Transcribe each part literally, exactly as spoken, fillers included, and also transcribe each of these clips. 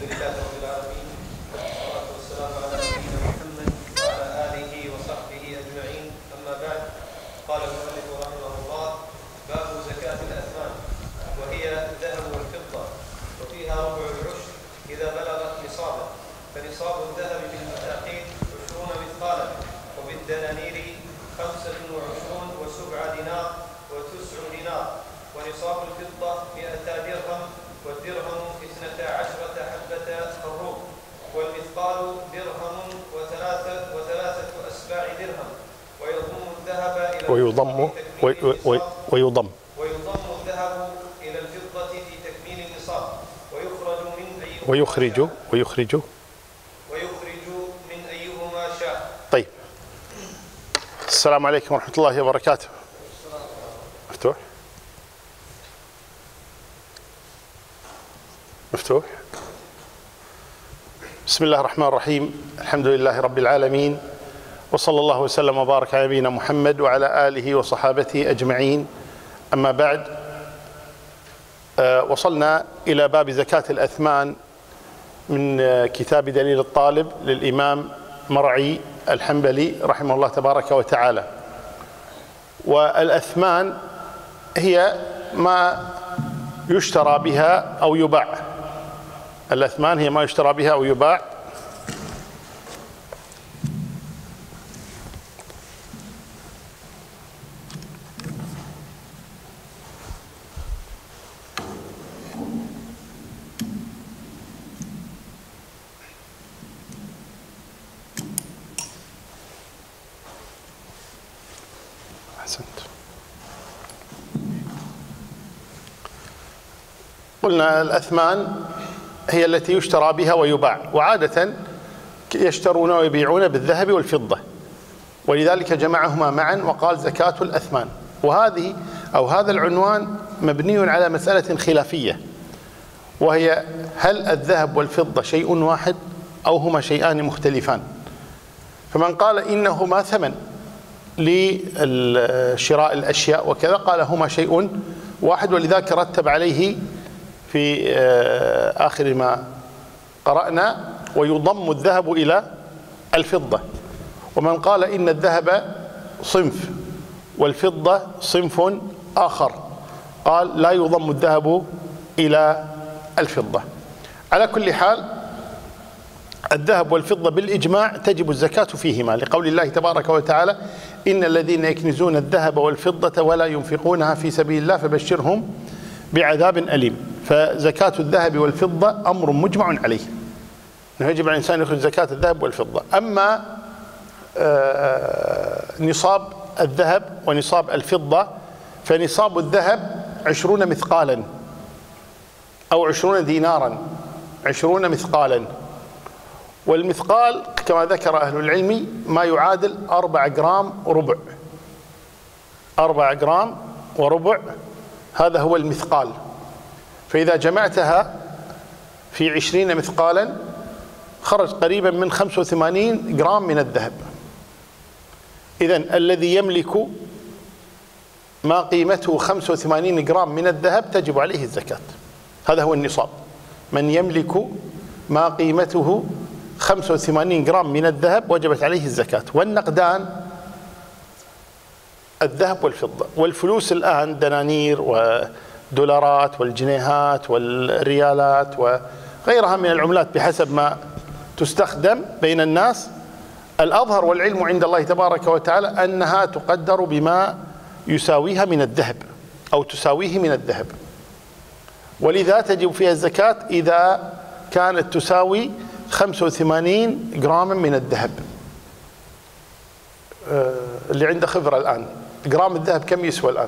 لله رب العالمين، والصلاة والسلام على نبينا محمد وعلى آله وصحبه أجمعين. أما بعد، قال المؤلف رحمه الله: باب زكاة الأثمان، وهي الذهب والفضة، وفيها ربع العشر إذا بلغت نصابا، فنصاب الذهب بالمثاقيل عشرون مثقالا، وبالدنانير خمسة وعشرون وسبع دينار وتسع دينار، ونصاب الفضة مئتا درهم، والدرهم اثنتا عشرة حبة خروب، والمثقال درهم وثلاثة وثلاثة أسباع درهم، ويضم الذهب إلى ويضم ويضم ويضم الذهب إلى الفضة في تكميل النصاب، ويخرج من أيهما ويخرج شاء. ويخرج ويخرج من أيهما شاء. طيب، السلام عليكم ورحمة الله وبركاته. مفتوح مفتوح بسم الله الرحمن الرحيم. الحمد لله رب العالمين، وصلى الله وسلم وبارك على نبينا محمد وعلى آله وصحابته أجمعين. أما بعد، وصلنا إلى باب زكاة الأثمان من كتاب دليل الطالب للإمام مرعي الحنبلي رحمه الله تبارك وتعالى. والأثمان هي ما يشترى بها أو يباع. الأثمان هي ما يشترى بها أو يباع. أحسنت. قلنا الأثمان هي التي يشترى بها ويباع، وعادة يشترون ويبيعون بالذهب والفضة، ولذلك جمعهما معا وقال زكاة الأثمان. وهذه أو هذا العنوان مبني على مسألة خلافية، وهي هل الذهب والفضة شيء واحد أو هما شيئان مختلفان؟ فمن قال إنهما ثمن لشراء الأشياء وكذا قال هما شيء واحد، ولذلك رتب عليه في آخر ما قرأنا: ويضم الذهب إلى الفضة. ومن قال إن الذهب صنف والفضة صنف آخر قال لا يضم الذهب إلى الفضة. على كل حال، الذهب والفضة بالإجماع تجب الزكاة فيهما، لقول الله تبارك وتعالى: إن الذين يكنزون الذهب والفضة ولا ينفقونها في سبيل الله فبشرهم بعذاب أليم. فزكاة الذهب والفضة أمر مجمع عليه، أنه يجب على الإنسان يخرج زكاة الذهب والفضة. أما نصاب الذهب ونصاب الفضة، فنصاب الذهب عشرون مثقالا أو عشرون دينارا، عشرون مثقالا. والمثقال كما ذكر أهل العلم ما يعادل أربع جرام وربع، أربع جرام وربع، هذا هو المثقال. فإذا جمعتها في عشرين مثقالا خرج قريبا من خمسة وثمانين جرام من الذهب. إذن الذي يملك ما قيمته خمسة وثمانين جرام من الذهب تجب عليه الزكاة، هذا هو النصاب. من يملك ما قيمته خمسة وثمانين جرام من الذهب وجبت عليه الزكاة. والنقدان الذهب والفضة، والفلوس الآن دنانير ودولارات والجنيهات والريالات وغيرها من العملات بحسب ما تستخدم بين الناس. الأظهر والعلم عند الله تبارك وتعالى أنها تقدر بما يساويها من الذهب أو تساويه من الذهب، ولذا تجب فيها الزكاة إذا كانت تساوي خمسة وثمانين جراما من الذهب. اللي عنده خبرة الآن، جرام الذهب كم يسوى الآن؟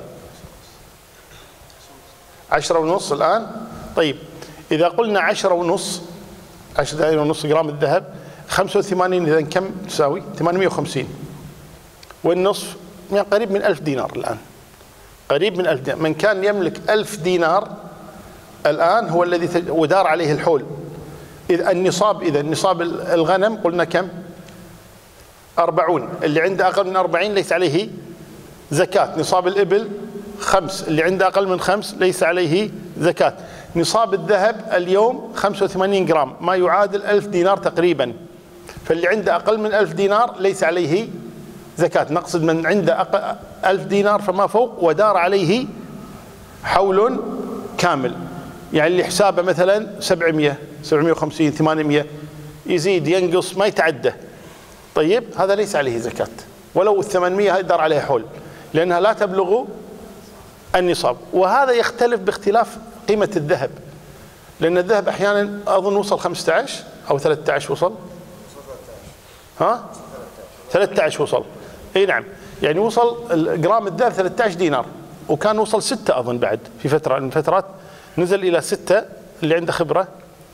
عشرة ونص الآن. طيب، إذا قلنا عشرة ونص، عشرة ونص جرام الذهب، خمسة وثمانين إذن كم تساوي؟ ثمانمائة وخمسين، والنصف يعني قريب من ألف دينار الآن، قريب من ألف دينار. من كان يملك ألف دينار الآن هو الذي ودار عليه الحول. إذا النصاب، إذا نصاب الغنم قلنا كم؟ أربعون، اللي عنده أقل من أربعين ليس عليه زكاة. نصاب الإبل خمس، اللي عنده أقل من خمس ليس عليه زكاة. نصاب الذهب اليوم خمسة وثمانين جرام، ما يعادل ألف دينار تقريبا. فاللي عنده أقل من ألف دينار ليس عليه زكاة، نقصد من عنده أقل ألف دينار فما فوق ودار عليه حول كامل، يعني اللي حسابه مثلا سبعمائة سبعمائة وخمسين ثمانمائة يزيد ينقص ما يتعدى، طيب هذا ليس عليه زكاة، ولو الثمانمائة يدار عليه حول لأنها لا تبلغ النصاب. وهذا يختلف باختلاف قيمة الذهب، لأن الذهب أحيانا أظن وصل خمسة عشر أو ثلاثة عشر وصل ها ثلاثة عشر وصل اي نعم، يعني وصل جرام الذهب ثلاثة عشر دينار، وكان وصل ستة أظن بعد في فترة من الفترات نزل إلى ستة. اللي عنده خبرة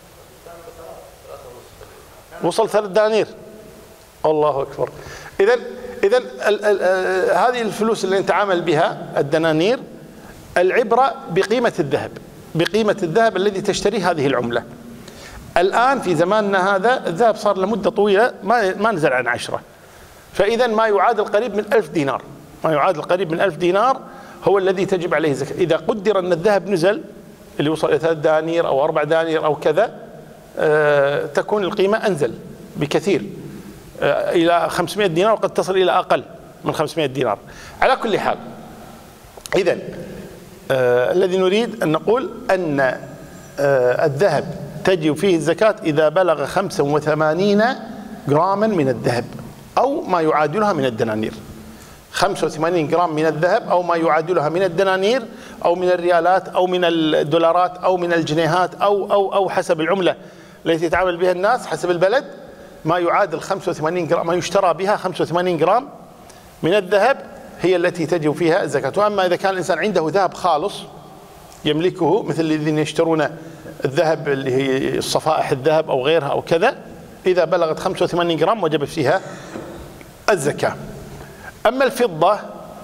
وصل ثلاث دنانير. الله أكبر. إذا إذا هذه الفلوس اللي نتعامل بها الدنانير، العبرة بقيمة الذهب، بقيمة الذهب الذي تشتري هذه العملة. الآن في زماننا هذا الذهب صار لمدة طويلة ما ما نزل عن عشرة، فإذا ما يعادل قريب من ألف دينار، ما يعادل قريب من ألف دينار هو الذي تجب عليه زكاة. إذا قدر أن الذهب نزل اللي وصل إلى ثلاث دنانير أو أربع دنانير أو كذا، آه تكون القيمة أنزل بكثير، آه إلى خمسمائة دينار، وقد تصل إلى أقل من خمسمائة دينار. على كل حال، إذا آه الذي نريد أن نقول أن آه الذهب تجب فيه الزكاة إذا بلغ خمسة وثمانين جراما من الذهب أو ما يعادلها من الدنانير. خمسة وثمانين جرام من الذهب أو ما يعادلها من الدنانير أو من الريالات أو من الدولارات أو من الجنيهات أو أو أو حسب العملة التي يتعامل بها الناس حسب البلد، ما يعادل خمسة وثمانين جرام، ما يشترى بها خمسة وثمانين جرام من الذهب هي التي تجب فيها الزكاة. وأما إذا كان الإنسان عنده ذهب خالص يملكه، مثل الذين يشترون الذهب اللي هي الصفائح الذهب أو غيرها أو كذا، إذا بلغت خمسة وثمانين جرام وجب فيها الزكاة. أما الفضة،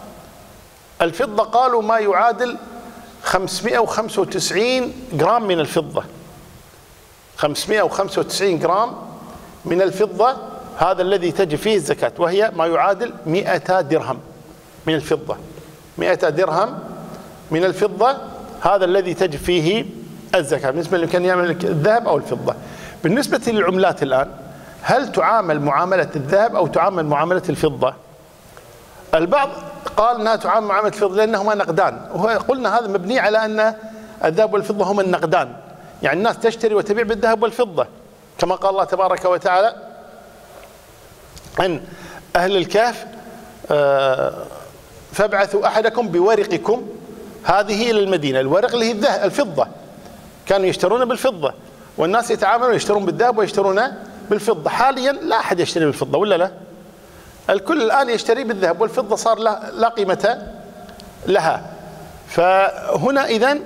الفضة قالوا ما يعادل خمسمائة وخمسة وتسعين جرام من الفضة، خمسمائة وخمسة وتسعين جرام من الفضة هذا الذي تجب فيه الزكاة، وهي ما يعادل مئة درهم من الفضة. مئة درهم من الفضة هذا الذي تجب فيه الزكاة بالنسبة لمن كان يعمل الذهب أو الفضة. بالنسبة للعملات الآن، هل تعامل معاملة الذهب أو تعامل معاملة الفضة؟ البعض قال أنها تعامل معاملة الفضة لأنهما نقدان، وقلنا هذا مبني على أن الذهب والفضة هما النقدان، يعني الناس تشتري وتبيع بالذهب والفضة، كما قال الله تبارك وتعالى عن أهل الكهف: فابعثوا أحدكم بورقكم هذه إلى المدينة. الورق اللي هي الذهب الفضة، كانوا يشترون بالفضة، والناس يتعاملون يشترون بالذهب ويشترون بالفضة. حاليا لا أحد يشتري بالفضة، ولا لا؟ الكل الآن يشتري بالذهب، والفضة صار لا قيمة لها. فهنا إذن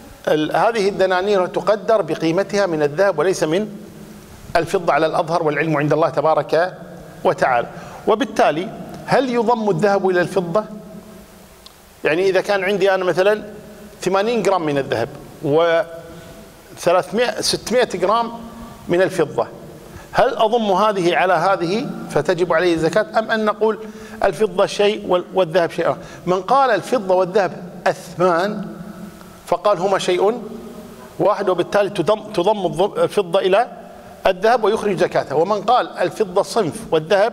هذه الدنانير تقدر بقيمتها من الذهب وليس من الفضة على الأظهر، والعلم عند الله تبارك وتعالى. وبالتالي هل يضم الذهب إلى الفضة؟ يعني إذا كان عندي أنا مثلا ثمانين جرام من الذهب و ثلاثمائة ستمائة جرام من الفضة، هل أضم هذه على هذه فتجب عليه الزكاة، أم أن نقول الفضة شيء والذهب شيء؟ من قال الفضة والذهب أثمان فقال هما شيء واحد، وبالتالي تضم, تضم الفضة إلى الذهب ويخرج زكاته. ومن قال الفضة صنف والذهب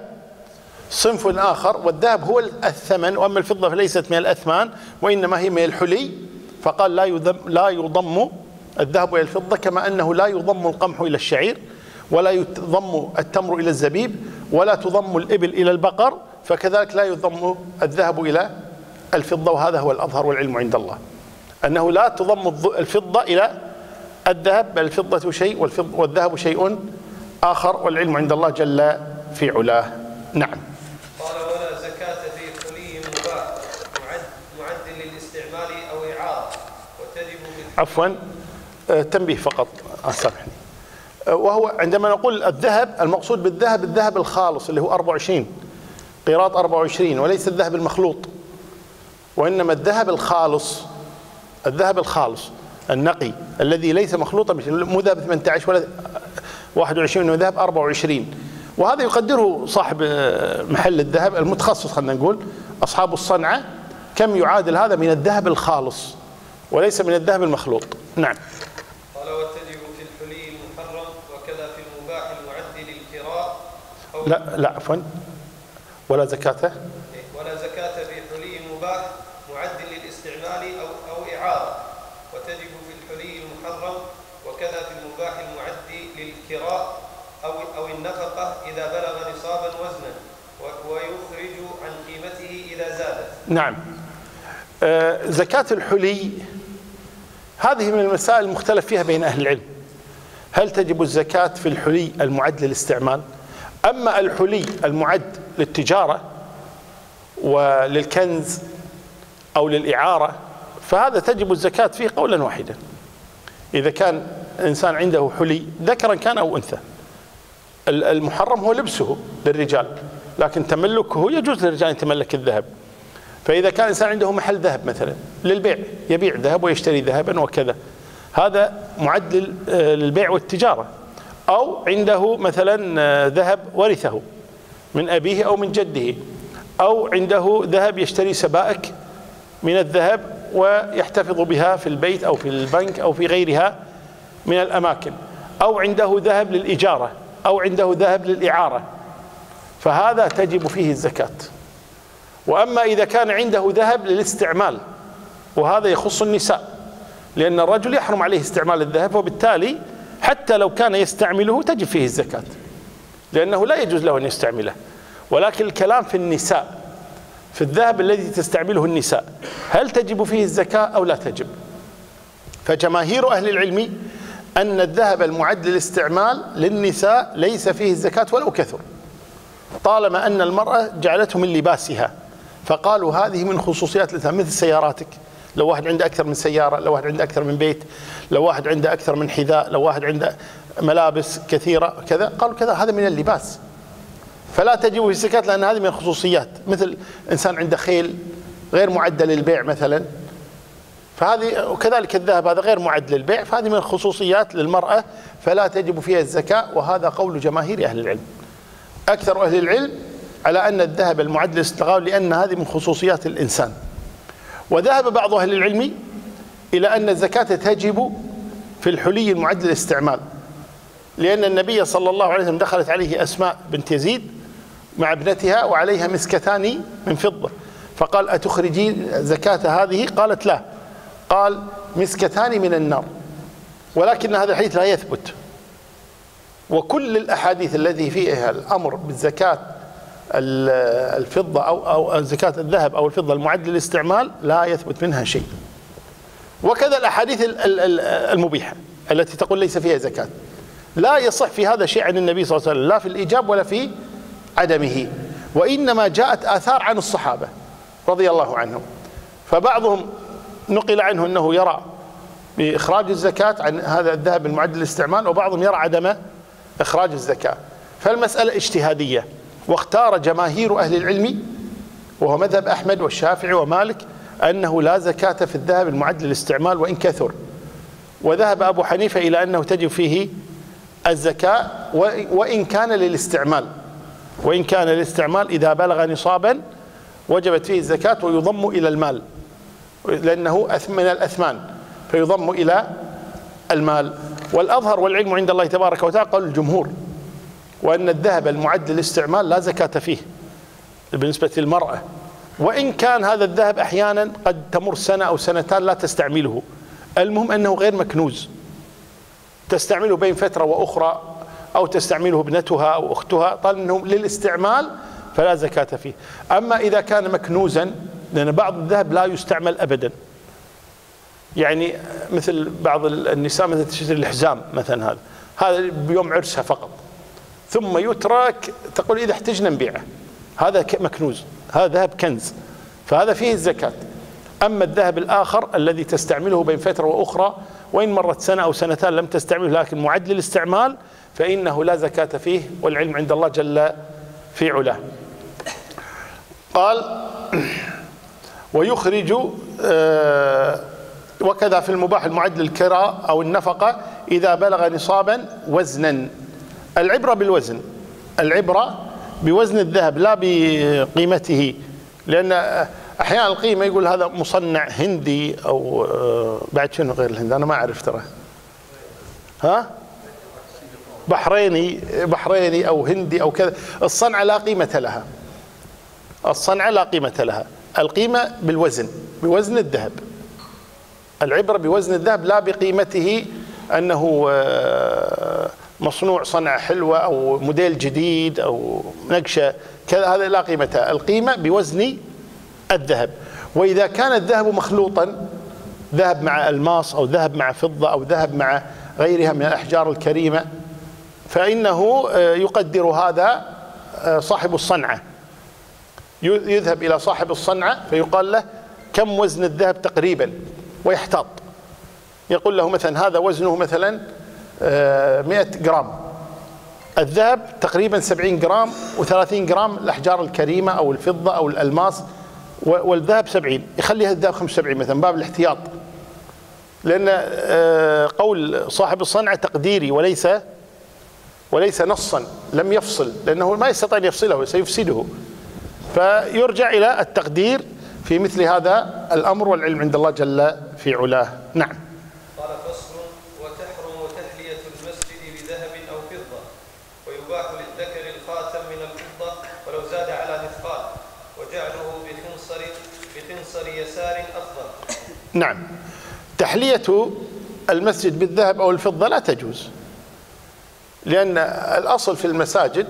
صنف آخر، والذهب هو الثمن وأما الفضة فليست من الأثمان وإنما هي من الحلي، فقال لا يضم, لا يضم الذهب إلى الفضة، كما أنه لا يضم القمح إلى الشعير، ولا يضم التمر إلى الزبيب، ولا تضم الإبل إلى البقر، فكذلك لا يضم الذهب إلى الفضة. وهذا هو الأظهر والعلم عند الله، أنه لا تضم الفضة إلى الذهب، بل الفضة شيء والذهب شيء آخر، والعلم عند الله جل في علاه. نعم. قال: ولا زكاة في حلي مباح معد معد للاستعمال أو إعارة وتجب عفوا تنبيه فقط، سامحني. وهو عندما نقول الذهب، المقصود بالذهب الذهب الخالص اللي هو أربعة وعشرين قيراط أربعة وعشرين، وليس الذهب المخلوط، وإنما الذهب الخالص، الذهب الخالص النقي الذي ليس مخلوطا، مو ذهب ثمانية عشر ولا واحد وعشرين، وإنه ذهب أربعة وعشرين. وهذا يقدره صاحب محل الذهب المتخصص، خلينا نقول أصحاب الصنعة، كم يعادل هذا من الذهب الخالص وليس من الذهب المخلوط. نعم. وكذا في المباح المعد للكراء أو لا لا عفوا ولا زكاة ولا زكاة في حلي مباح معد للاستعمال أو أو إعارة، وتجب في الحلي المحرم وكذا في المباح المعد للكراء أو أو النفقة إذا بلغ نصابا وزنا، ويخرج عن قيمته إذا زادت. نعم. آه زكاة الحلي هذه من المسائل المختلف فيها بين أهل العلم، هل تجب الزكاة في الحلي المعد للاستعمال؟ أما الحلي المعد للتجارة وللكنز أو للإعارة فهذا تجب الزكاة فيه قولا واحدا، إذا كان إنسان عنده حلي ذكرا كان أو أنثى. المحرم هو لبسه للرجال، لكن تملكه يجوز للرجال أن يتملك الذهب. فإذا كان إنسان عنده محل ذهب مثلا للبيع، يبيع ذهب ويشتري ذهبا وكذا، هذا معد للبيع والتجارة. أو عنده مثلا ذهب ورثه من أبيه أو من جده، أو عنده ذهب يشتري سبائك من الذهب ويحتفظ بها في البيت أو في البنك أو في غيرها من الأماكن، أو عنده ذهب للإجارة، أو عنده ذهب للإعارة، فهذا تجب فيه الزكاة. وأما إذا كان عنده ذهب للاستعمال، وهذا يخص النساء، لأن الرجل يحرم عليه استعمال الذهب، وبالتالي حتى لو كان يستعمله تجب فيه الزكاة، لأنه لا يجوز له أن يستعمله. ولكن الكلام في النساء، في الذهب الذي تستعمله النساء، هل تجب فيه الزكاة أو لا تجب؟ فجماهير أهل العلم أن الذهب المعد للاستعمال للنساء ليس فيه الزكاة ولو كثر، طالما أن المرأة جعلته من لباسها، فقالوا هذه من خصوصيات الإنسان، مثل سياراتك، لو واحد عنده أكثر من سيارة، لو واحد عنده أكثر من بيت، لو واحد عنده أكثر من حذاء، لو واحد عنده ملابس كثيرة كذا، قالوا كذا هذا من اللباس فلا تجب في الزكاة، لأن هذه من الخصوصيات. مثل إنسان عنده خيل غير معدة للبيع مثلا، فهذه وكذلك الذهب هذا غير معد للبيع، فهذه من الخصوصيات للمرأة فلا تجب فيها الزكاة، وهذا قول جماهير أهل العلم. أكثر أهل العلم على أن الذهب المعد للاستغلال، لأن هذه من خصوصيات الإنسان. وذهب بعض أهل العلم إلى أن الزكاة تجب في الحلي المعد للاستعمال، لأن النبي صلى الله عليه وسلم دخلت عليه أسماء بنت يزيد مع ابنتها وعليها مسكتان من فضة، فقال أتخرجين زكاة هذه؟ قالت لا، قال مسكتان من النار. ولكن هذا الحديث لا يثبت، وكل الأحاديث التي فيها الأمر بالزكاة الفضة أو أو زكاة الذهب أو الفضة المعد للاستعمال لا يثبت منها شيء. وكذا الأحاديث المبيحة التي تقول ليس فيها زكاة لا يصح في هذا شيء عن النبي صلى الله عليه وسلم، لا في الإيجاب ولا في عدمه، وإنما جاءت آثار عن الصحابة رضي الله عنهم. فبعضهم نقل عنه أنه يرى بإخراج الزكاة عن هذا الذهب المعد للاستعمال، وبعضهم يرى عدم إخراج الزكاة. فالمسألة اجتهادية، واختار جماهير أهل العلم وهو مذهب أحمد والشافعي ومالك أنه لا زكاة في الذهب المعد للاستعمال وإن كثر. وذهب أبو حنيفة إلى أنه تجب فيه الزكاة وإن كان للاستعمال، وإن كان للاستعمال إذا بلغ نصابا وجبت فيه الزكاة ويضم إلى المال، لأنه من الأثمان فيضم إلى المال. والأظهر والعلم عند الله تبارك وتعالى قال الجمهور، وأن الذهب المعد للاستعمال لا زكاة فيه بالنسبة للمرأة، وإن كان هذا الذهب أحيانا قد تمر سنة أو سنتان لا تستعمله، المهم أنه غير مكنوز، تستعمله بين فترة وأخرى، أو تستعمله ابنتها أو أختها، طالما أنه للاستعمال فلا زكاة فيه. أما إذا كان مكنوزا، لأن بعض الذهب لا يستعمل أبدا، يعني مثل بعض النساء مثلا تشتري الحزام مثلا، هذا هذا بيوم عرسها فقط، ثم يترك، تقول إذا احتجنا نبيعه، هذا مكنوز، هذا ذهب كنز، فهذا فيه الزكاة. أما الذهب الآخر الذي تستعمله بين فترة وأخرى، وإن مرت سنة أو سنتان لم تستعمله لكن معد للاستعمال، فإنه لا زكاة فيه، والعلم عند الله جل في علاه. قال ويخرج آه وكذا في المباح المعد للكراء أو النفقة إذا بلغ نصابا وزنا. العبرة بالوزن، العبرة بوزن الذهب لا بقيمته، لأن أحيانا القيمة يقول هذا مصنع هندي أو بعد شنو غير الهند، أنا ما أعرف ترى. ها؟ بحريني بحريني أو هندي أو كذا، الصنعة لا قيمة لها، الصنعة لا قيمة لها، القيمة بالوزن، بوزن الذهب. العبرة بوزن الذهب لا بقيمته أنه مصنوع صنعة حلوة أو موديل جديد أو نقشة كذا، هذا لا قيمتها، القيمة بوزن الذهب. وإذا كان الذهب مخلوطا، ذهب مع ألماس أو ذهب مع فضة أو ذهب مع غيرها من الأحجار الكريمة، فإنه يقدر هذا صاحب الصنعة، يذهب إلى صاحب الصنعة فيقال له كم وزن الذهب تقريبا، ويحتاط، يقول له مثلا هذا وزنه مثلا مئة جرام، الذهب تقريبا سبعين جرام وثلاثين جرام الأحجار الكريمة أو الفضة أو الألماس، والذهب سبعين، يخليها الذهب خمسة وسبعين مثلا باب الاحتياط، لأن قول صاحب الصنعة تقديري وليس وليس نصا، لم يفصل، لأنه ما يستطيع أن يفصله سيفسده، فيرجع إلى التقدير في مثل هذا الأمر، والعلم عند الله جل في علاه. نعم. قال فصل: وتحرم تحلية المسجد بذهب أو فضة، ويباح للذكر الخاتم من الفضة ولو زاد على مثقال، وجعله بخنصر بخنصر يسار أفضل. نعم. تحلية المسجد بالذهب أو الفضة لا تجوز، لأن الأصل في المساجد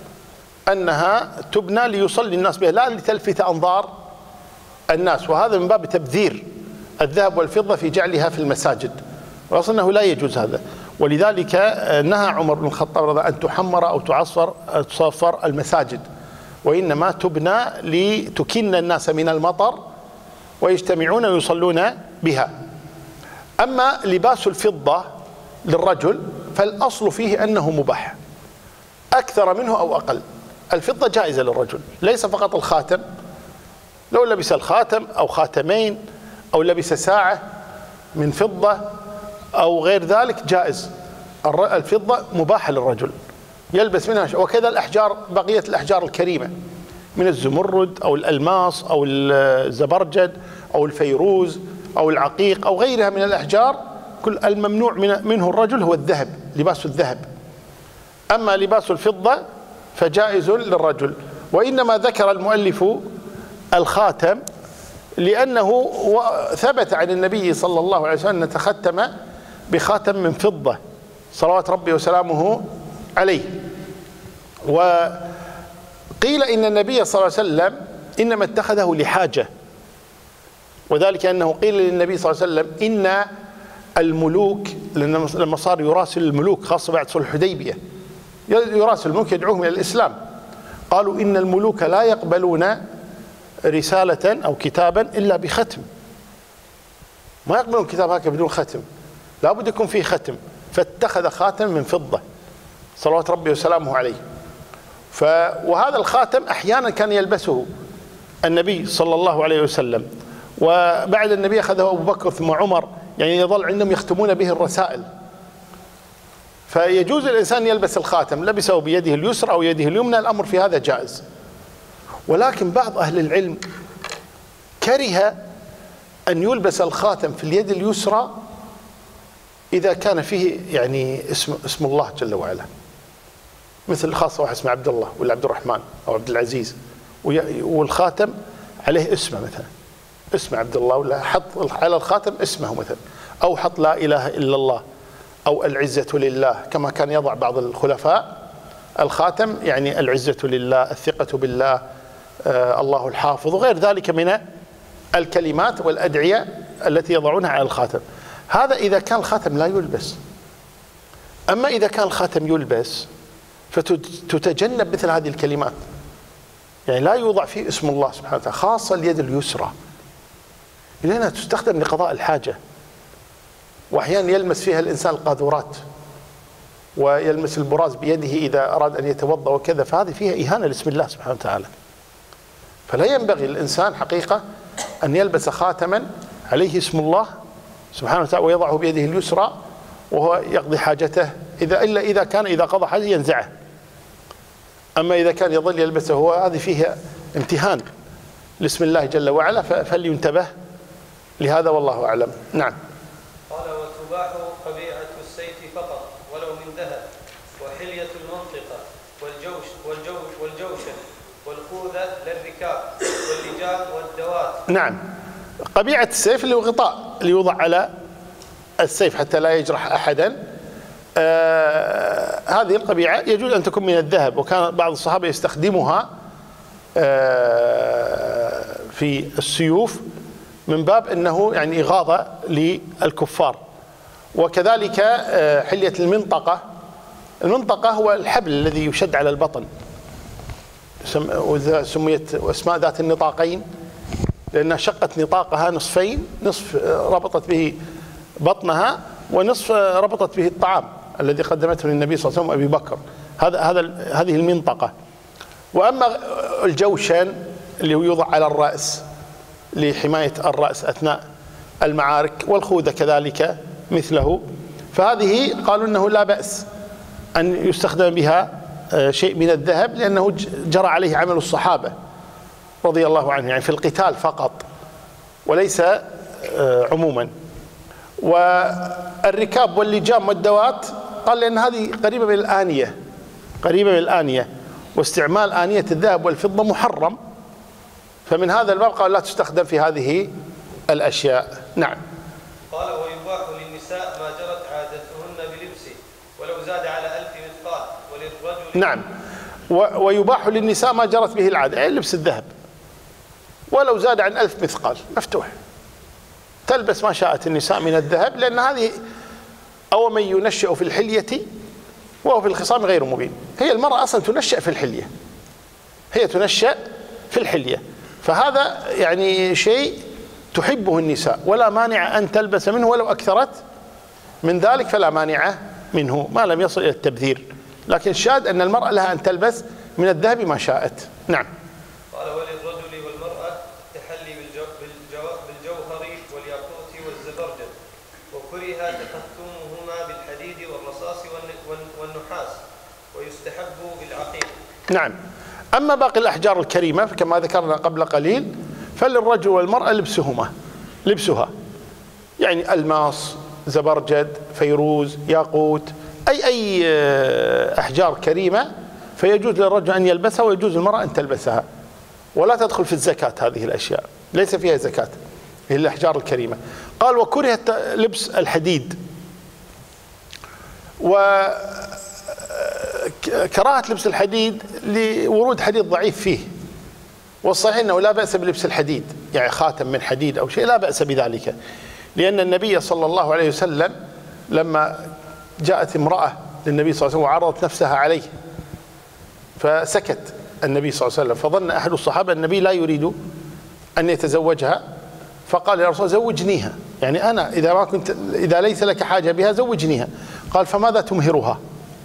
أنها تبنى ليصلي الناس بها، لا لتلفت أنظار الناس، وهذا من باب تبذير الذهب والفضة في جعلها في المساجد، وأصل أنه لا يجوز هذا. ولذلك نهى عمر بن الخطاب رضي الله عنه أن تحمر أو تعصفر تصفر المساجد، وإنما تبنى لتكن الناس من المطر ويجتمعون ويصلون بها. أما لباس الفضة للرجل فالأصل فيه أنه مباح، أكثر منه أو أقل. الفضة جائزة للرجل، ليس فقط الخاتم، لو لبس الخاتم أو خاتمين أو لبس ساعة من فضة أو غير ذلك جائز، الفضة مباحة للرجل يلبس منها، وكذا الأحجار، بقية الأحجار الكريمة من الزمرد أو الألماس أو الزبرجد أو الفيروز أو العقيق أو غيرها من الأحجار، كل الممنوع منه الرجل هو الذهب، لباس الذهب. أما لباس الفضة فجائز للرجل. وإنما ذكر المؤلف الخاتم لأنه ثبت عن النبي صلى الله عليه وسلم أن تختم بخاتم من فضة صلوات ربي وسلامه عليه. وقيل إن النبي صلى الله عليه وسلم إنما اتخذه لحاجة، وذلك أنه قيل للنبي صلى الله عليه وسلم إن الملوك، لما صار يراسل الملوك خاصة بعد صلح الحديبية، يراسل الملوك يدعوهم إلى الإسلام، قالوا إن الملوك لا يقبلون رسالة أو كتابا إلا بختم، ما يقبلون كتاب هكذا بدون ختم، لا بد يكون فيه ختم، فاتخذ خاتم من فضة صلوات ربي وسلامه عليه. ف وهذا الخاتم أحيانا كان يلبسه النبي صلى الله عليه وسلم، وبعد النبي أخذه أبو بكر ثم عمر، يعني يظل عندهم يختمون به الرسائل. فيجوز الإنسان يلبس الخاتم، لبسه بيده اليسرى أو يده اليمنى، الأمر في هذا جائز. ولكن بعض أهل العلم كره أن يلبس الخاتم في اليد اليسرى إذا كان فيه يعني اسم اسم الله جل وعلا، مثل خاصة واحد اسمه عبد الله ولا عبد الرحمن أو عبد العزيز، والخاتم عليه اسمه مثلا، اسم عبد الله، ولا حط على الخاتم اسمه مثلا، أو حط لا إله إلا الله أو العزة لله، كما كان يضع بعض الخلفاء الخاتم، يعني العزة لله، الثقة بالله، آه الله الحافظ، وغير ذلك من الكلمات والأدعية التي يضعونها على الخاتم. هذا إذا كان الخاتم لا يلبس. أما إذا كان الخاتم يلبس فتتجنب مثل هذه الكلمات، يعني لا يوضع فيه اسم الله سبحانه وتعالى، خاصة اليد اليسرى، لأنها تستخدم لقضاء الحاجة، وأحيانا يلمس فيها الإنسان القاذورات ويلمس البراز بيده إذا أراد أن يتوضأ وكذا، فهذه فيها إهانة لاسم الله سبحانه وتعالى. فلا ينبغي للإنسان حقيقة أن يلبس خاتما عليه اسم الله سبحانه وتعالى ويضعه بيده اليسرى وهو يقضي حاجته، إذا إلا إذا كان إذا قضى حاجة ينزعه. أما إذا كان يظل يلبسه هو، هذه فيها امتهان لاسم الله جل وعلا، فلينتبه لهذا والله أعلم. نعم. قال: وتباح قبيعة السيف فقط ولو من ذهب، حلية المنطقة والجوش والجوش والجوشن والخوذة للركاب واللجام والدوات. نعم. قبيعة السيف اللي هو غطاء اللي يوضع على السيف حتى لا يجرح أحدا. آه هذه القبيعة يجوز أن تكون من الذهب، وكان بعض الصحابة يستخدمها آه في السيوف من باب أنه يعني إغاظة للكفار. وكذلك آه حلية المنطقة. المنطقة هو الحبل الذي يشد على البطن، سميت اسماء ذات النطاقين لأنها شقت نطاقها نصفين، نصف ربطت به بطنها ونصف ربطت به الطعام الذي قدمته للنبي صلى الله عليه وسلم أبي بكر. هذا هذا هذه المنطقة. وأما الجوشن اللي هو يوضع على الرأس لحماية الرأس أثناء المعارك، والخوذة كذلك مثله، فهذه قالوا أنه لا بأس أن يستخدم بها شيء من الذهب لأنه جرى عليه عمل الصحابة رضي الله عنهم، يعني في القتال فقط وليس عموما. والركاب واللجام والدوات قال لأن هذه قريبة من الآنية، قريبة من الآنية، واستعمال آنية الذهب والفضة محرم، فمن هذا الباب قال لا تستخدم في هذه الأشياء. نعم. قال ويباح للنساء ما جرت عادتهن بلبسه ولو زاد على ألف مثقال وللرجل. نعم. ويباح للنساء ما جرت به العادة، يعني لبس الذهب ولو زاد عن ألف مثقال مفتوح، تلبس ما شاءت النساء من الذهب، لأن هذه أو من ينشأ في الحلية وهو في الخصام غير مبين. هي المرأة أصلا تنشأ في الحلية، هي تنشأ في الحلية، فهذا يعني شيء تحبه النساء ولا مانع أن تلبس منه، ولو أكثرت من ذلك فلا مانع منه ما لم يصل إلى التبذير. لكن الشاهد أن المرأة لها أن تلبس من الذهب ما شاءت. نعم. قال وللرجل والمرأة تحلي بالجو بالجو بالجوهر والياقوت والزبرجد، وكره تختمهما بالحديد والرصاص والنحاس، ويستحب بالعقيق. نعم. أما باقي الأحجار الكريمة كما ذكرنا قبل قليل فللرجل والمرأة لبسهما لبسها، يعني الماس، زبرجد، فيروز، ياقوت، أي أي أحجار كريمة فيجوز للرجل أن يلبسها ويجوز للمرأة أن تلبسها، ولا تدخل في الزكاة. هذه الأشياء ليس فيها زكاة، هي الأحجار الكريمة. قال وكره لبس الحديد، وكراهة لبس الحديد لورود حديد ضعيف فيه، والصحيح أنه لا بأس بلبس الحديد، يعني خاتم من حديد أو شيء لا بأس بذلك، لأن النبي صلى الله عليه وسلم لما جاءت امرأة للنبي صلى الله عليه وسلم وعرضت نفسها عليه فسكت النبي صلى الله عليه وسلم، فظن أحد الصحابة النبي لا يريد أن يتزوجها، فقال يا رسول الله زوجنيها، يعني أنا إذا ما كنت إذا ليس لك حاجة بها زوجنيها. قال فماذا تمهرها؟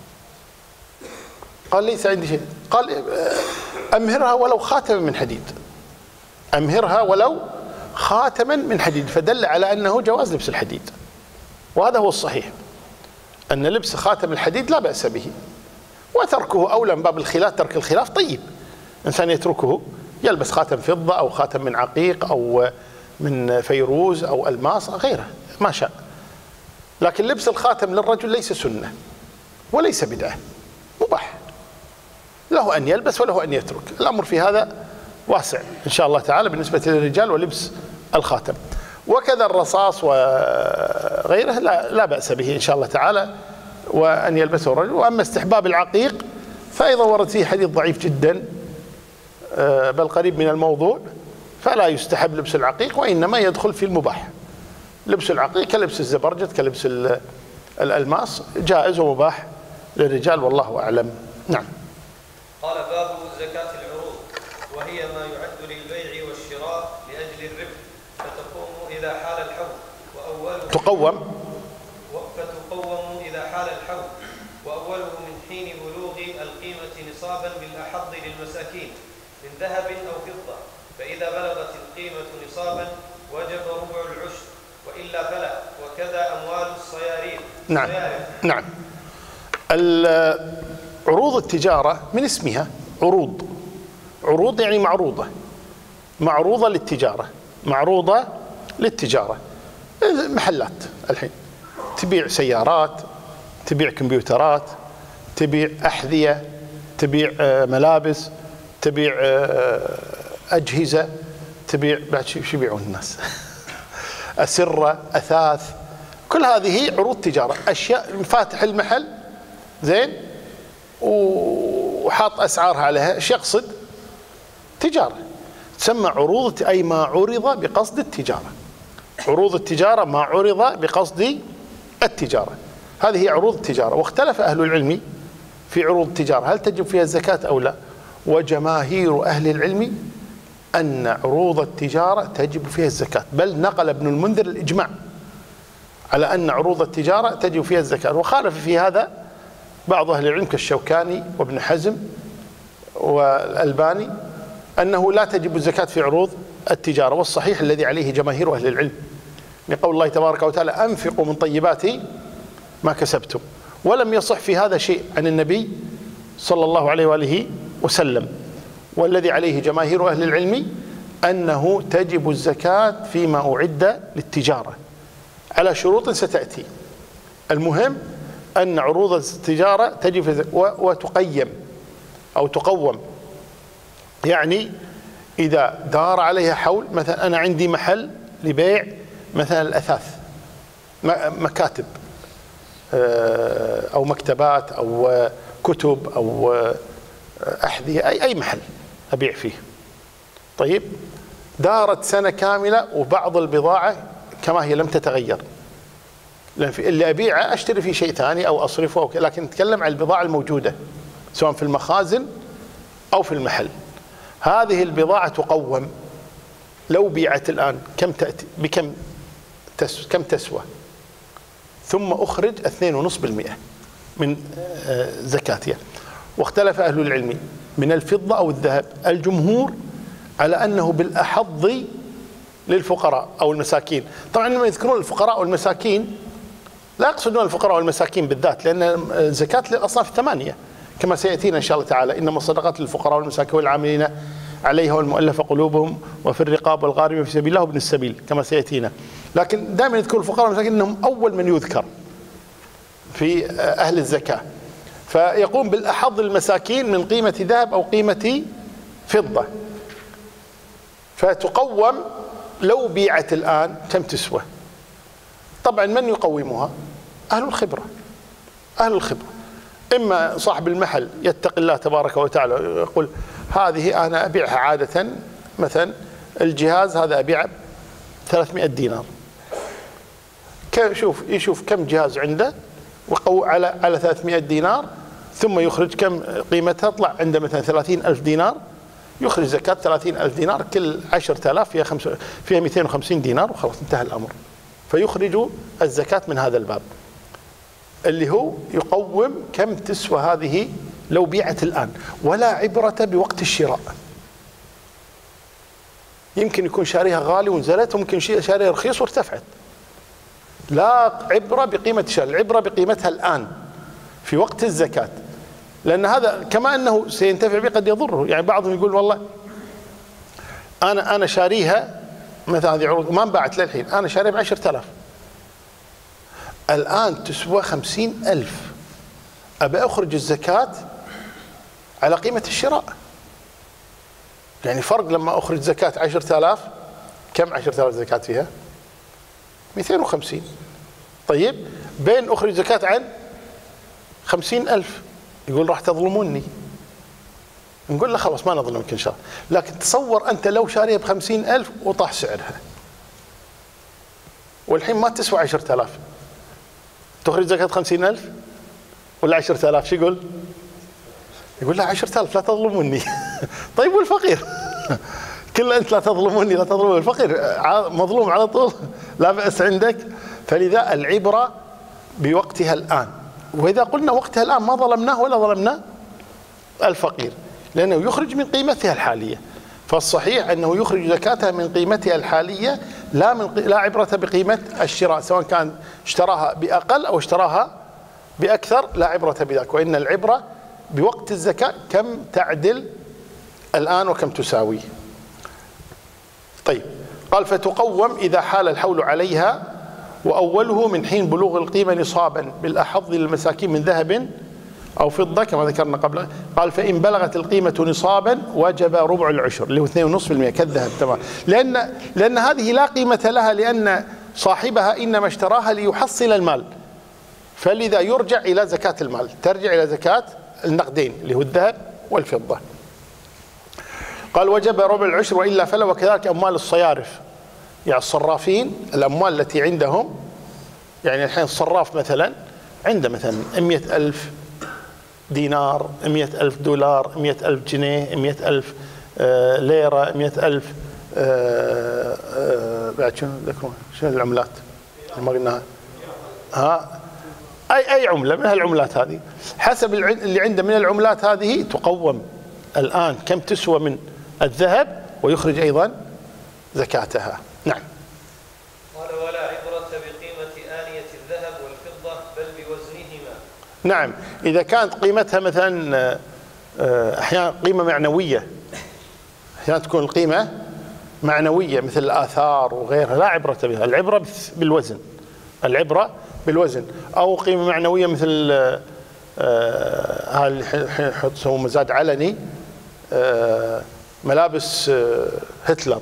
قال ليس عندي شيء. قال أمهرها ولو خاتما من حديد، أمهرها ولو خاتما من حديد، فدل على أنه جواز لبس الحديد، وهذا هو الصحيح أن لبس خاتم الحديد لا بأس به، وتركه أولى من باب الخلاف. ترك الخلاف طيب، إنسان يتركه يلبس خاتم فضة أو خاتم من عقيق أو من فيروز أو ألماس غيره ما شاء، لكن لبس الخاتم للرجل ليس سنة وليس بدعة، مباح له أن يلبس وله أن يترك. الأمر في هذا واسع إن شاء الله تعالى بالنسبة للرجال ولبس الخاتم. وكذا الرصاص وغيره لا, لا بأس به إن شاء الله تعالى وأن يلبسه الرجل. وأما استحباب العقيق فأيضا ورد فيه حديث ضعيف جدا بل قريب من الموضوع، فلا يستحب لبس العقيق، وإنما يدخل في المباح. لبس العقيق كلبس الزبرجد كلبس الألماس جائز ومباح للرجال والله أعلم. نعم. قال باب زكاة العروض، وهي ما يعد للبيع والشراء لأجل الربح، فتقوم إذا حال الحول وأوله تقوم فتقوم إذا حال الحول وأوله من حين بلوغ القيمة نصابا بالأحض للمساكين من ذهب أو فضة، فإذا بلغت القيمة نصابا وجب ربع العشر وإلا فلا، وكذا أموال الصيارين. نعم. نعم. عروض التجارة من اسمها عروض، عروض يعني معروضة، معروضة للتجارة، معروضة للتجارة. محلات الحين تبيع سيارات، تبيع كمبيوترات، تبيع أحذية، تبيع ملابس، تبيع أجهزة، تبيع بعد شو يبيعون الناس أسرة، أثاث، كل هذه عروض تجارة. أشياء فاتح المحل زين وحاط أسعارها عليها، ايش يقصد؟ تجارة. تسمى عروض، أي ما عرض بقصد التجارة. عروض التجارة ما عرض بقصد التجارة، هذه هي عروض التجارة. واختلف أهل العلم في عروض التجارة هل تجب فيها الزكاة أو لا، وجماهير أهل العلم أن عروض التجارة تجب فيها الزكاة، بل نقل ابن المنذر الإجماع على أن عروض التجارة تجب فيها الزكاة. وخالف في هذا بعض أهل العلم كالشوكاني وابن حزم والألباني أنه لا تجب الزكاة في عروض التجارة، والصحيح الذي عليه جماهير أهل العلم لقول الله تبارك وتعالى أنفقوا من طيبات ما كسبتم. ولم يصح في هذا شيء عن النبي صلى الله عليه وآله وسلم. والذي عليه جماهير أهل العلم أنه تجب الزكاة فيما أعد للتجارة على شروط ستأتي. المهم أن عروض التجارة تجب وتقيم أو تقوم، يعني إذا دار عليها حول. مثلا أنا عندي محل لبيع مثلا الأثاث، مكاتب أو مكتبات أو كتب أو أحذية، أي أي محل أبيع فيه. طيب دارت سنة كاملة وبعض البضاعة كما هي لم تتغير، لأن اللي أبيعه أشتري فيه شيء ثاني أو أصرفه أو، لكن نتكلم عن البضاعة الموجودة سواء في المخازن أو في المحل. هذه البضاعة تقوم، لو بيعت الآن كم تأتي، بكم تسوى، كم تسوى، ثم أخرج اثنين ونصف بالمئة من زكاتها. واختلف أهل العلم من الفضة أو الذهب. الجمهور على أنه بالأحظ للفقراء أو المساكين. طبعا لما يذكرون الفقراء والمساكين لا يقصدون الفقراء والمساكين بالذات، لأن الزكاة للأصناف الثمانية كما سيأتينا إن شاء الله تعالى. إنما الصدقات للفقراء والمساكين والعاملين عليها والمؤلفة قلوبهم وفي الرقاب والغارمين في سبيل الله وابن السبيل كما سيأتينا. لكن دائما يذكر الفقراء والمساكين إنهم أول من يذكر في أهل الزكاة. فيقوم بالأحظ المساكين من قيمة ذهب أو قيمة فضة، فتقوم لو بيعت الآن كم تسوى. طبعا من يقومها؟ أهل الخبرة. أهل الخبرة إما صاحب المحل يتقي الله تبارك وتعالى يقول هذه أنا أبيعها عادة، مثلا الجهاز هذا أبيعه ثلاثمائة دينار، شوف يشوف كم جهاز عنده وقو على على ثلاثمائة دينار، ثم يخرج كم قيمتها، طلع عنده مثلا ثلاثين ألف دينار، يخرج زكاة ثلاثين ألف دينار، كل عشرة آلاف فيها خمسة فيها مئتين وخمسين دينار وخلاص انتهى الأمر. فيخرج الزكاة من هذا الباب اللي هو يقوم كم تسوى هذه لو بيعت الآن. ولا عبرة بوقت الشراء، يمكن يكون شاريها غالي ونزلت، وممكن شاريها رخيص وارتفعت. لا عبرة بقيمة الشراء، العبرة بقيمتها الآن في وقت الزكاة، لأن هذا كما أنه سينتفع به قد يضره. يعني بعضهم يقول والله أنا أنا شاريها مثلا هذه عروض وما انباعت للحين، أنا شاريها بعشرة آلاف، الآن تسوى خمسين ألف، أبي أخرج الزكاة على قيمة الشراء. يعني فرق لما أخرج زكاة عشرة آلاف، كم عشرة آلاف زكاة فيها؟ مئتين وخمسين. طيب بين أخرج زكاة عن خمسين ألف، يقول راح تظلموني، نقول له خلاص ما نظلمك إن شاء الله. لكن تصور أنت لو شاريها بخمسين ألف وطاح سعرها والحين ما تسوى عشرة آلاف، تخرج زكاة خمسين ألف ولا عشرة آلاف؟ شو يقول؟ يقول لا عشرة آلاف لا تظلموني. طيب والفقير؟ كل أنت لا تظلموني لا تظلموني، الفقير مظلوم على طول، لا بأس عندك. فلذا العبرة بوقتها الآن، وإذا قلنا وقتها الآن ما ظلمناه ولا ظلمنا الفقير، لأنه يخرج من قيمتها الحالية. فالصحيح أنه يخرج زكاتها من قيمتها الحالية، لا من لا عبرة بقيمة الشراء، سواء كان اشتراها بأقل أو اشتراها بأكثر، لا عبرة بذلك. وإن العبرة بوقت الزكاة كم تعدل الآن وكم تساوي. طيب قال فتقوم إذا حال الحول عليها، وأوله من حين بلوغ القيمة نصابا بالأحظ للمساكين من ذهب أو فضة كما ذكرنا قبل. قال فإن بلغت القيمة نصابا وجب ربع العشر اللي هو اثنين فاصلة خمسة بالمئة كالذهب تمام، لأن لأن هذه لا قيمة لها، لأن صاحبها إنما اشتراها ليحصل المال، فلذا يرجع إلى زكاة المال، ترجع إلى زكاة النقدين اللي هو الذهب والفضة. قال وجب ربع العشر وإلا فلا، وكذلك أموال الصيارف، يعني الصرافين الأموال التي عندهم، يعني الحين الصراف مثلا عنده مثلا مئة ألف دينار، مئة ألف دولار، مئة ألف جنيه، مئة ألف آه ليرة، مئة ألف آه آه بعد شنو ذكرون شنو العملات ما قلناها، ها أي أي عملة من هالعملات هذه، حسب اللي عنده من العملات هذه تقوم الآن كم تسوى من الذهب ويخرج أيضا زكاتها. نعم. قال ولا عبرة بقيمة آنية الذهب والفضة بل بوزنهما. نعم، إذا كانت قيمتها مثلا أحيانا قيمة معنوية، أحيانا تكون القيمة معنوية مثل الآثار وغيرها لا عبرة بها، العبرة بالوزن، العبرة بالوزن. أو قيمة معنوية مثل هذا اللي يحطوا مزاد علني، ملابس هتلر،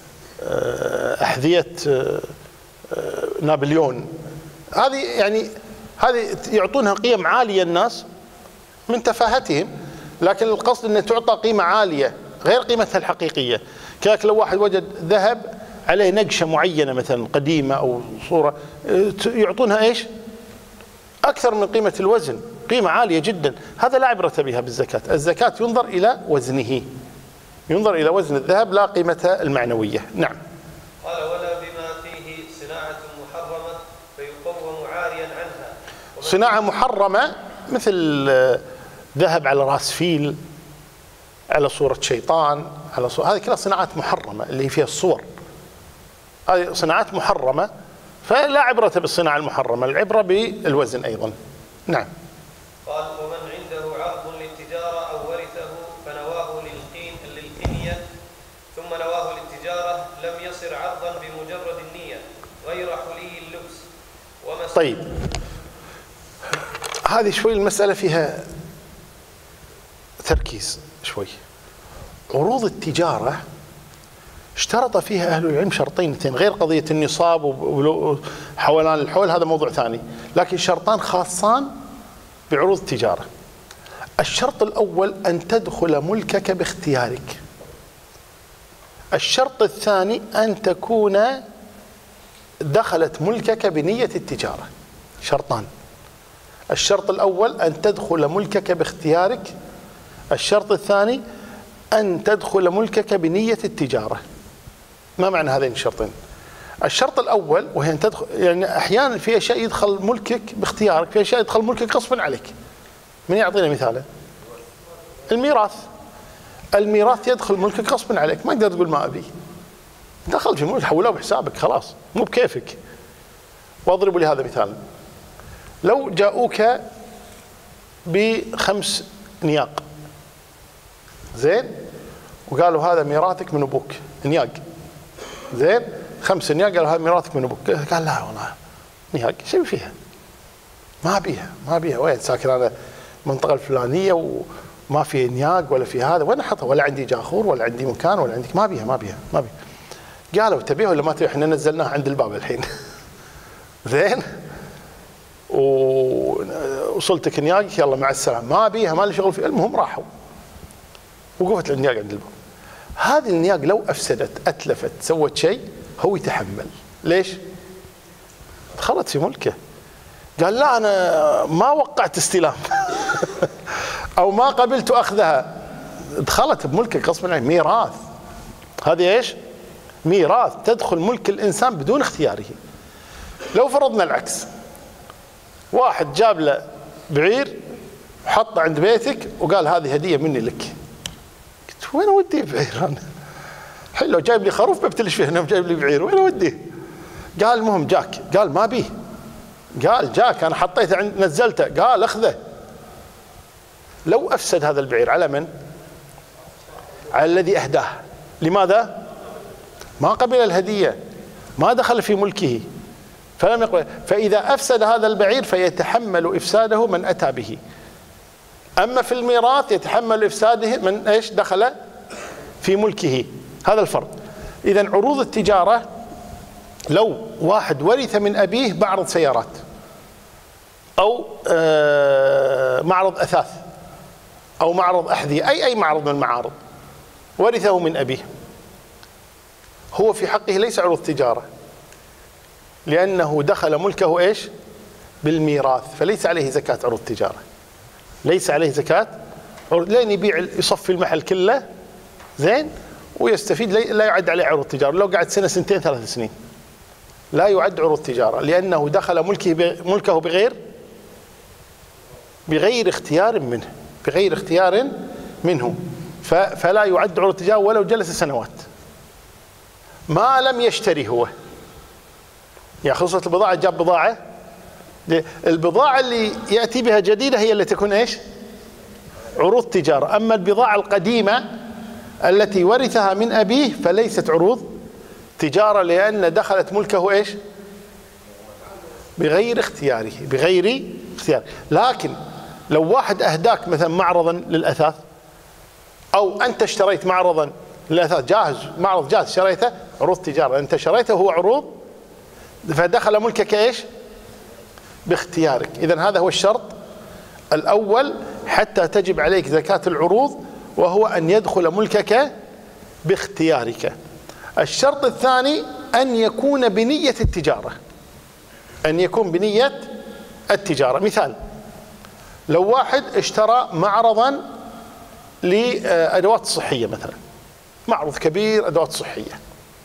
أحذية نابليون، هذه يعني هذه يعطونها قيم عالية الناس من تفاهتهم، لكن القصد أن تعطى قيمة عالية غير قيمتها الحقيقية. كذلك لو واحد وجد ذهب عليه نقشة معينة مثلا قديمة أو صورة، يعطونها إيش؟ أكثر من قيمة الوزن، قيمة عالية جدا، هذا لا عبرة بها بالزكاة. الزكاة ينظر إلى وزنه، ينظر إلى وزن الذهب لا قيمتها المعنوية. نعم. قال ولا بما فيه صناعة محرمة فيقوم عاريا عنها. صناعة محرمة مثل ذهب على رأس فيل، على صورة شيطان، على صورة، هذه كلها صناعات محرمة اللي فيها الصور، هذه صناعات محرمة، فلا عبرة بالصناعة المحرمة، العبرة بالوزن أيضا. نعم. قال ومن عنده عرض للتجارة أو ورثه فنواه للقين للقنية ثم نواه للتجارة لم يصر عرضا بمجرد النية غير حلي اللبس ومس. طيب هذه شوي المسألة فيها تركيز شوي. عروض التجارة اشترط فيها أهل العلم شرطين اثنين، غير قضية النصاب وحولان الحول هذا موضوع ثاني، لكن شرطان خاصان بعروض التجارة. الشرط الأول أن تدخل ملكك باختيارك، الشرط الثاني أن تكون دخلت ملكك بنية التجارة. شرطان، الشرط الأول أن تدخل ملكك باختيارك، الشرط الثاني أن تدخل ملكك بنية التجارة. ما معنى هذين الشرطين؟ الشرط الأول وهي أن تدخل، يعني أحيانا في أشياء يدخل ملكك باختيارك، في أشياء يدخل ملكك غصبا عليك. من يعطينا مثالا؟ الميراث، الميراث يدخل ملكك غصبا عليك، ما تقدر تقول ما أبي، دخل في ملك حولوه بحسابك خلاص مو بكيفك. واضرب لي هذا مثال، لو جاءوك بخمس نياق زين وقالوا هذا ميراثك من أبوك، نياق زين، خمس نياق قالوا هذا ميراثك من أبوك، قال لا والله نياق شو فيها، ما بيها ما بيها، وين ساكن أنا المنطقة الفلانية وما في نياق ولا في هذا، وين أحطها، ولا عندي جاخور ولا عندي مكان ولا عندك، ما بيها ما بيها ما بيها. قالوا تبيها ولا ما تبيها، احنا نزلناها عند الباب الحين زين ووصلتك نياقك يلا مع السلامة، ما بيها ما لي شغل فيها. المهم راحوا وقفت النياق عند الباب. هذه النياق لو أفسدت أتلفت سوت شيء هو يتحمل، ليش؟ دخلت في ملكه، قال لا أنا ما وقعت استلام أو ما قبلت أخذها، دخلت بملكك غصبا عنك، ميراث، هذه إيش؟ ميراث، تدخل ملك الإنسان بدون اختياره. لو فرضنا العكس، واحد جاب له بعير وحطه عند بيتك وقال هذه هدية مني لك، قلت وين أوديه بعير أنا؟ الحين لو جايب لي خروف ببتلش فيه، أنا جايب لي بعير وين أوديه؟ قال المهم جاك، قال ما بيه، قال جاك أنا حطيته عند نزلته، قال أخذه. لو أفسد هذا البعير على من؟ على الذي أهداه. لماذا؟ ما قبل الهدية، ما دخل في ملكه فلم يقبل. فإذا أفسد هذا البعير فيتحمل إفساده من أتى به، أما في الميراث يتحمل إفساده من إيش دخل في ملكه. هذا الفرق. إذن عروض التجارة لو واحد ورث من أبيه معرض سيارات أو معرض أثاث أو معرض أحذية، أي أي معرض من المعارض ورثه من أبيه، هو في حقه ليس عروض تجارة، لأنه دخل ملكه إيش بالميراث، فليس عليه زكاة عروض تجارة، ليس عليه زكاة عروض. لين يبيع يصفي المحل كله زين ويستفيد، لا يعد عليه عروض تجارة. لو قعد سنة سنتين ثلاث سنين لا يعد عروض تجارة، لأنه دخل ملكه ملكه بغير بغير اختيار منه بغير اختيار منه فلا يعد عروض تجارة ولو جلس سنوات، ما لم يشتري هو. يعني خلصت البضاعة، جاب بضاعة، البضاعة اللي يأتي بها جديدة هي اللي تكون إيش عروض تجارة. أما البضاعة القديمة التي ورثها من أبيه فليست عروض تجارة، لأن دخلت ملكه إيش بغير اختياره بغير اختياره. لكن لو واحد أهداك مثلا معرضا للأثاث، أو أنت اشتريت معرضا للأثاث جاهز، معرض جاهز اشتريته، عروض تجارة، أنت شريته هو عروض فدخل ملكك إيش باختيارك. إذن هذا هو الشرط الأول حتى تجب عليك زكاة العروض، وهو أن يدخل ملكك باختيارك. الشرط الثاني أن يكون بنية التجارة، أن يكون بنية التجارة. مثال، لو واحد اشترى معرضا لأدوات صحية مثلا، معرض كبير أدوات صحية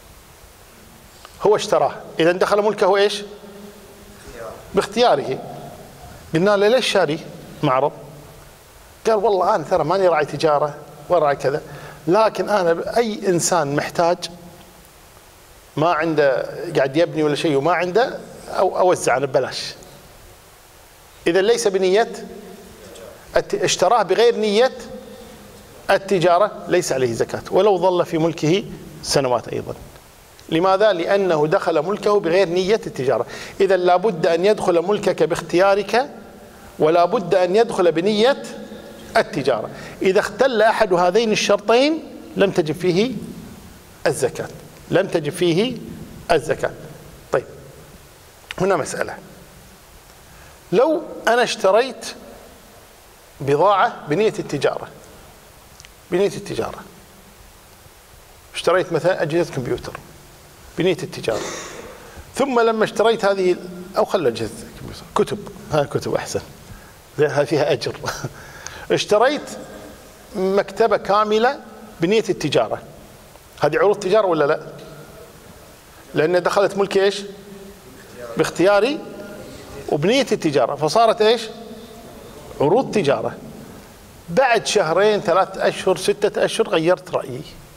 هو اشتراه، إذا دخل ملكه إيش باختياره. قلنا له ليش شاري معرض؟ قال والله أنا ترى ماني راعي تجارة ولا راعي كذا، لكن أنا أي إنسان محتاج ما عنده قاعد يبني ولا شيء وما عنده أو أوزع أنا ببلاش. إذا ليس بنية، اشتراه بغير نية التجارة ليس عليه زكاة ولو ظل في ملكه سنوات أيضا. لماذا؟ لأنه دخل ملكه بغير نية التجارة. إذا لابد أن يدخل ملكك باختيارك، ولا بد أن يدخل بنية التجارة. إذا اختل أحد هذين الشرطين لم تجب فيه الزكاة لم تجب فيه الزكاة. طيب، هنا مسألة، لو أنا اشتريت بضاعة بنية التجارة بنية التجارة اشتريت مثلا أجهزة كمبيوتر بنية التجارة، ثم لما اشتريت هذه، أو خلوا أجهزة كمبيوتر، كتب، ها كتب أحسن فيها أجر اشتريت مكتبة كاملة بنية التجارة، هذه عروض تجارة ولا لا؟ لأن دخلت ملكي إيش باختياري وبنية التجارة، فصارت إيش عروض تجارة. بعد شهرين ثلاث أشهر ستة أشهر غيرت رأيي،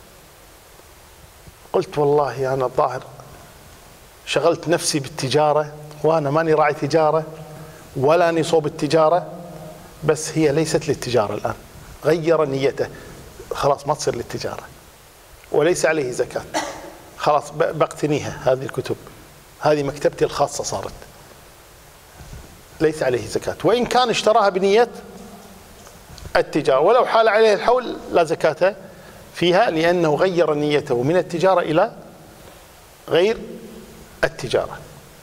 قلت والله أنا الظاهر شغلت نفسي بالتجارة وأنا ماني راعي تجارة ولا أني صوب التجارة، بس هي ليست للتجارة الآن، غير نيته، خلاص ما تصير للتجارة وليس عليه زكاة، خلاص بقتنيها، هذه الكتب، هذه مكتبتي الخاصة صارت، ليس عليه زكاة، وإن كان اشتراها بنية التجارة، ولو حال عليه الحول لا زكاة فيها، لأنه غير نيته من التجارة إلى غير التجارة.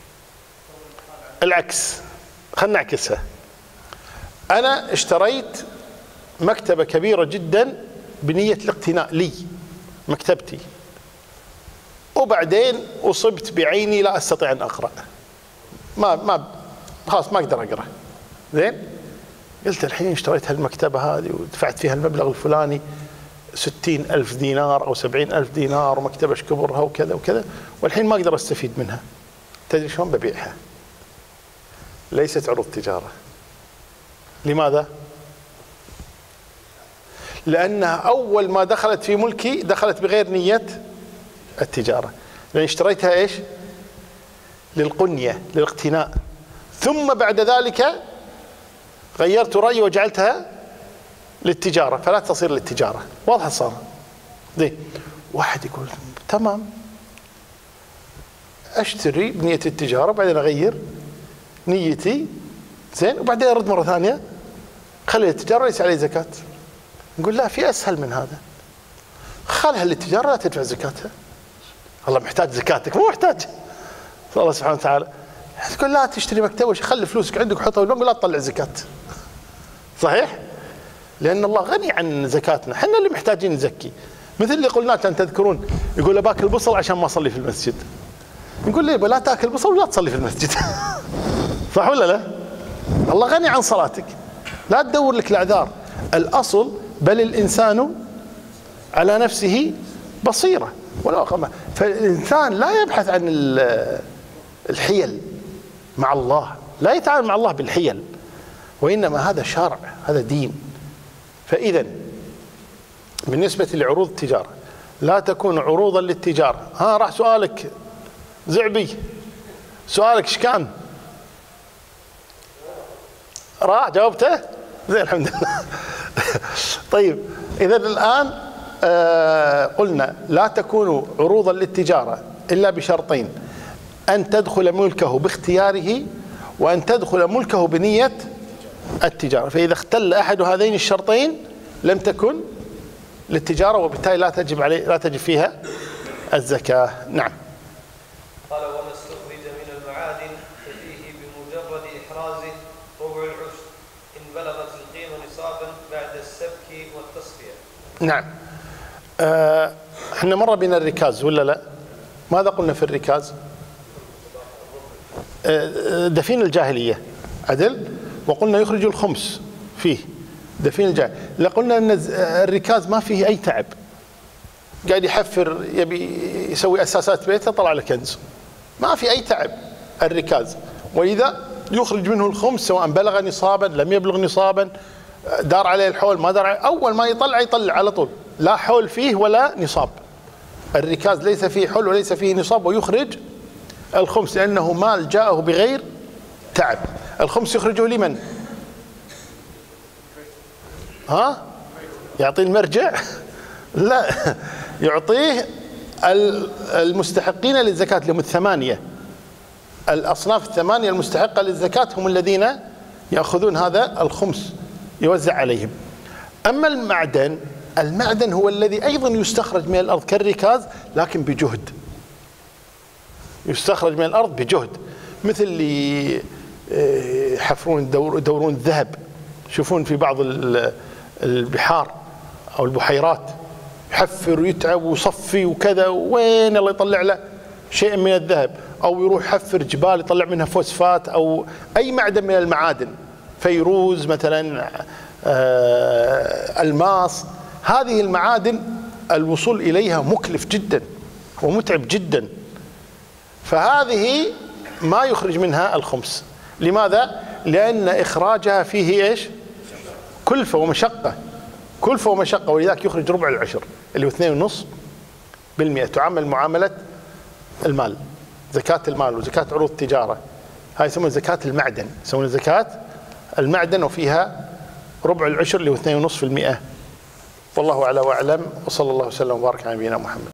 العكس، خلنا نعكسها، أنا اشتريت مكتبة كبيرة جدا بنية الاقتناء لي، مكتبتي، وبعدين أصبت بعيني لا أستطيع أن أقرأ، ما ما خلاص ما أقدر أقرأ، زين، قلت الحين اشتريت هالمكتبة هذه ودفعت فيها المبلغ الفلاني ستين ألف دينار أو سبعين ألف دينار، ومكتبة كبرها وكذا وكذا، والحين ما أقدر أستفيد منها، تدري شلون ببيعها؟ ليست عروض تجارة. لماذا؟ لأنها أول ما دخلت في ملكي دخلت بغير نية التجارة، لأن اشتريتها إيش؟ للقنية، للاقتناء، ثم بعد ذلك غيرت رأيي وجعلتها للتجارة، فلا تصير للتجارة. واضح صار؟ دي واحد يقول تمام أشتري بنية التجارة بعدين أغير نيتي، زين، وبعدين أرد مرة ثانية خلي التجارة ليس عليه زكاة. نقول لا، في أسهل من هذا، خلها للتجارة لا تدفع زكاتها. الله محتاج زكاتك، مو محتاج الله سبحانه وتعالى. تقول لا تشتري مكتبة، خلي فلوسك عندك وحطها بالبنك ولا تطلع زكاة. صحيح؟ لأن الله غني عن زكاتنا، احنا اللي محتاجين نزكي. مثل اللي قلنا كان تذكرون، يقول باكل بصل عشان ما أصلي في المسجد. نقول ليه لا تاكل بصل ولا تصلي في المسجد؟ صح ولا لا؟ الله غني عن صلاتك، لا تدور لك الأعذار. الأصل بل الإنسان على نفسه بصيرة ولا أقام. فالإنسان لا يبحث عن الحيل مع الله، لا يتعامل مع الله بالحيل، وإنما هذا شرع، هذا دين. فإذا بالنسبة لعروض التجارة لا تكون عروضا للتجارة. ها راح سؤالك زعبي، سؤالك ايش كان؟ راح جاوبته؟ زين الحمد لله. طيب إذا الآن آه قلنا لا تكون عروضا للتجارة إلا بشرطين: أن تدخل ملكه باختياره، وأن تدخل ملكه بنية التجارة. فإذا اختل أحد هذين الشرطين لم تكن للتجارة، وبالتالي لا تجب عليه لا تجب فيها الزكاة. نعم. قال: وما استخرج من المعادن ففيه بمجرد إحرازه ربع العشر إن بلغت القيمة نصابا بعد السبك والتصفية. نعم. آه احنا مر بنا الركاز ولا لا؟ ماذا قلنا في الركاز؟ آه دفين الجاهلية عدل، وقلنا يخرج الخمس فيه دفين الجاهلية. لا قلنا ان الركاز ما فيه اي تعب، قاعد يحفر يبي يسوي اساسات بيته طلع له كنز، ما في اي تعب الركاز. واذا يخرج منه الخمس سواء بلغ نصابا لم يبلغ نصابا، دار عليه الحول ما دار عليه، اول ما يطلع يطلع على طول، لا حول فيه ولا نصاب. الركاز ليس فيه حول وليس فيه نصاب، ويخرج الخمس لانه مال جاءه بغير تعب. الخمس يخرجه لمن؟ ها؟ يعطيه المرجع؟ لا، يعطيه المستحقين للزكاة، اللي هم الثمانية، الأصناف الثمانية المستحقة للزكاة هم الذين يأخذون هذا الخمس يوزع عليهم. أما المعدن، المعدن هو الذي أيضا يستخرج من الأرض كالركاز لكن بجهد، يستخرج من الأرض بجهد، مثل اللي يحفرون يدورون الذهب، يشوفون في بعض البحار أو البحيرات يحفر ويتعب ويصفي وكذا، وين الله يطلع له شيء من الذهب، أو يروح يحفر جبال يطلع منها فوسفات أو أي معدن من المعادن، فيروز مثلا، الماس. هذه المعادن الوصول إليها مكلف جدا ومتعب جدا، فهذه ما يخرج منها الخمس. لماذا؟ لأن إخراجها فيه إيش؟ كلفة ومشقة، كلفة ومشقة، ولذلك يخرج ربع العشر اللي هو اثنين ونص بالمئة. تعامل معاملة المال، زكاة المال وزكاة عروض التجارة، هاي يسمونها زكاة المعدن، يسمونها زكاة المعدن، وفيها ربع العشر اللي هو اثنين ونص في المئة. والله أعلى وأعلم، وصلى الله وسلم وبارك على نبينا محمد.